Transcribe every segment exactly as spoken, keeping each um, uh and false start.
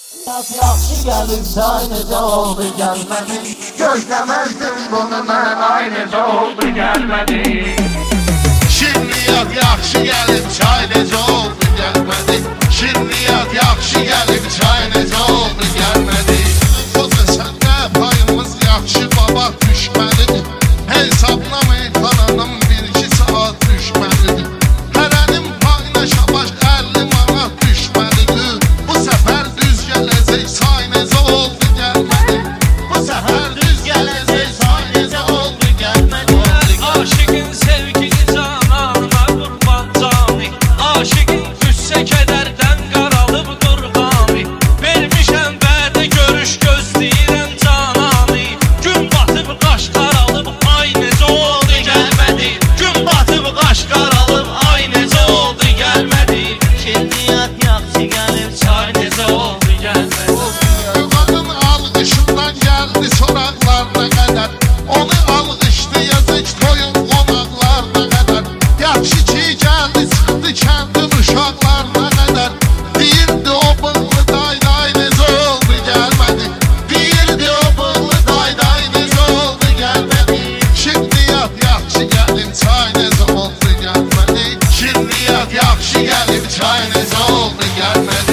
Yaxşı gəlib çay necə oldu gəlmədi. Gözləməzdim bunu mən, ay necə oldu gəlmədi. Şirniyyat yaxşı gəlib çay necə oldu gəlmədi. Şirniyyat yaxşı gəlib çay necə oldu gəlmədi. Qoca səndə payımız yaxşı baba düşməlidir. Hesablamayın kananım bir iki saat düşməlidir. Hərənin payına şabaş əlli manat düşməlidir. Bu səfər düz gələcək say necə oldu gəlmədi. Bu səfər düz gələcək say necə oldu gəlmədi. Aşıqın sevgini canana qurban cani. Aşıqın düşsə kədərdən qaralıb qurbanı. Vermişəm vədə görüş gözləyirəm cananı. Gün batıb qaş qaralıb ay necə oldu gəlmədi. Gün batıb qaş qaralıb ay necə oldu gəlmədi. Şirniyyat yaxşı gəlib çay necə oldu gəlmədi. Qadın alqışından gəldi soraqlarına qədər. Onu alqışlayacaq toyun qonaqlarına qədər. Yaxşı ki gəldi çıxdı kəndin uşaqlarına qədər. Deyirdi o bığlı dayday necə oldu gəlmədi. Deyirdi o bığlı dayday necə oldu gəlmədi. Şirniyyat yaxşı gəlib çay necə oldu gəlmədi. Şirniyyat yaxşı gəlib çay necə oldu gəlmədi.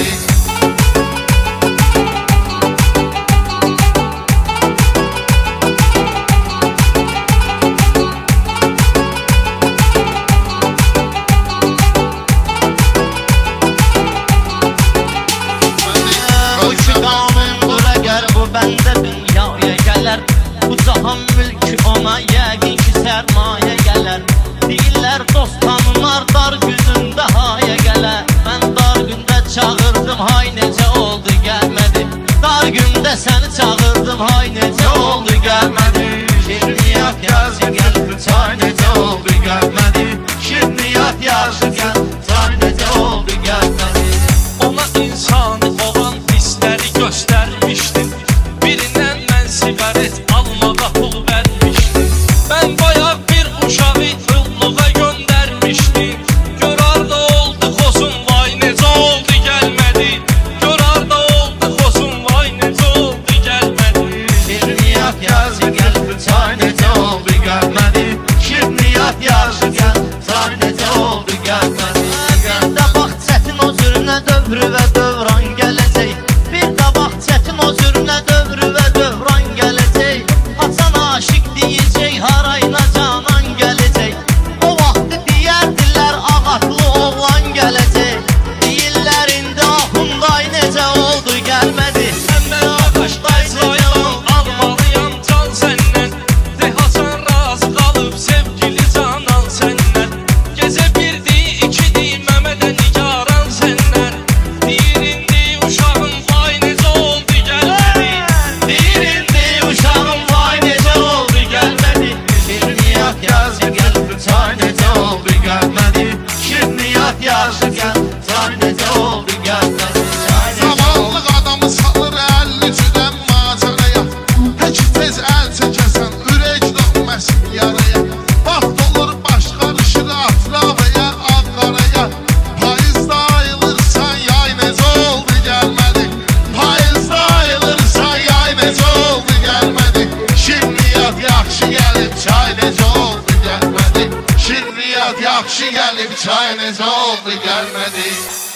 Bəndə dünyaya gələr. Bu cahan mülkü ona yəqin ki sərmayə gələr. Deyirlər dost tanımlar dar günündə haya gələr. Mən dar gündə çağırdım hay necə oldu gəlmədi. Dar gündə səni çağırdım hay necə oldu gəlmədi. Şirniyyat yaxşı gəlib çay necə oldu gəlmədi. Şirniyyat yaxşı gəlib çay necə oldu gəlmədi. Ona insani olan hisləri göstərmişdim. Birindən mən siqaret almağa pul vermişdim. Mən bayaq bir uşağı qulluğa göndərmişdim. Gör harda oldu xozum vay necə oldu gəlmədi. Gör harda oldu xozum vay necə oldu gəlmədi. Şirniyyat yaxşı gəlib çay necə oldu gəlmədi. Şirniyyat yaxşı gəlib çay necə oldu gəlmədi. Bir də bax çətin o zürünə dövrü və dövran gələcək. Bir də bax çətin o zürünə dövrü və dövran gələcək. Haçan aşıq deyəcək harayına canan gələcək. O vaxtı deyərdilər ağatlı oğlan gələcək. Deyirlər indi ahunday necə oldu gəlmədi. Səndən ağaçday sayılan almalıyam can səndən. De Hasan razı qalıb sevgili canan səndən. Gecə birdi, ikidi Məmədə nigaran səndən. Deyir indi uşağın vay necə oldu gəlmədi. Deyir indi uşağım vay necə oldu gəlmədi. Şirniyyat yaxşı gəlib çay necə oldu gəlmədi. Şirniyyat yaxşı gəlib çay necə oldu gəlmədi. Zamanlıq adamı salır əlli cüdən macəraya. Tək tez əl çəkəsən ürək dönməsin yaraya. Vaxt olur baş qarışır Afravaya, Ağqaraya. Payızda ayılırsan yay necə oldu gəlmədi. Payızda ayılırsan yay necə oldu gəlmədi. Şirniyyat yaxşı gəlib çay necə oldu gəlmədi. Şirniyyat yaxşı gəlib çay necə oldu gəlmədi.